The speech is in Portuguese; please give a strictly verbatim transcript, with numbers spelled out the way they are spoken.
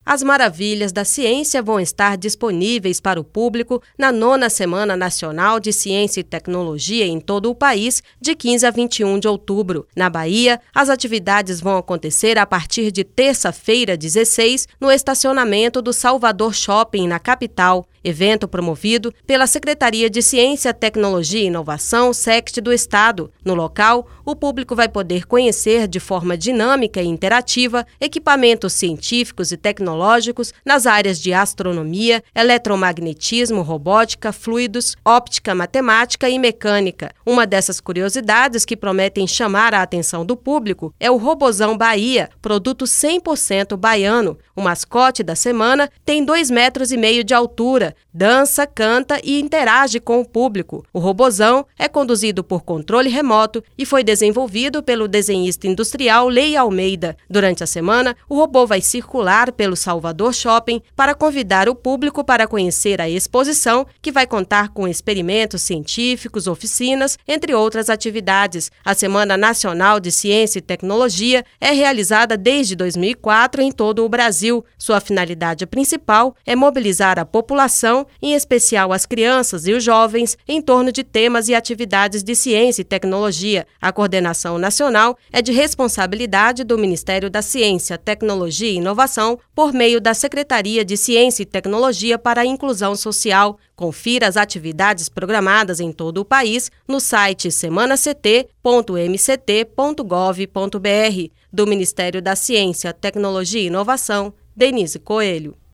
As maravilhas da ciência vão estar disponíveis para o público na nona Semana Nacional de Ciência e Tecnologia em todo o país, de quinze a vinte e um de outubro. Na Bahia, as atividades vão acontecer a partir de terça-feira, dezesseis, no estacionamento do Salvador Shopping, na capital. Evento promovido pela Secretaria de Ciência, Tecnologia e Inovação, SECT do Estado. No local, o público vai poder conhecer de forma dinâmica e interativa equipamentos científicos e tecnológicos nas áreas de astronomia, eletromagnetismo, robótica, fluidos, óptica, matemática e mecânica. Uma dessas curiosidades que prometem chamar a atenção do público é o Robozão Bahia, produto cem por cento baiano. O mascote da semana tem dois metros e meio de altura, dança, canta e interage com o público. O Robozão é conduzido por controle remoto e foi desenvolvido pelo desenhista industrial Lei Almeida. Durante a semana, o robô vai circular pelo Salvador Shopping para convidar o público para conhecer a exposição, que vai contar com experimentos científicos, oficinas, entre outras atividades. A Semana Nacional de Ciência e Tecnologia é realizada desde dois mil e quatro em todo o Brasil. Sua finalidade principal é mobilizar a população, em especial as crianças e os jovens, em torno de temas e atividades de ciência e tecnologia. A coordenação nacional é de responsabilidade do Ministério da Ciência, Tecnologia e Inovação, por meio da Secretaria de Ciência e Tecnologia para a Inclusão Social. Confira as atividades programadas em todo o país no site semana c t ponto m c t ponto gov ponto b r. Do Ministério da Ciência, Tecnologia e Inovação, Denise Coelho.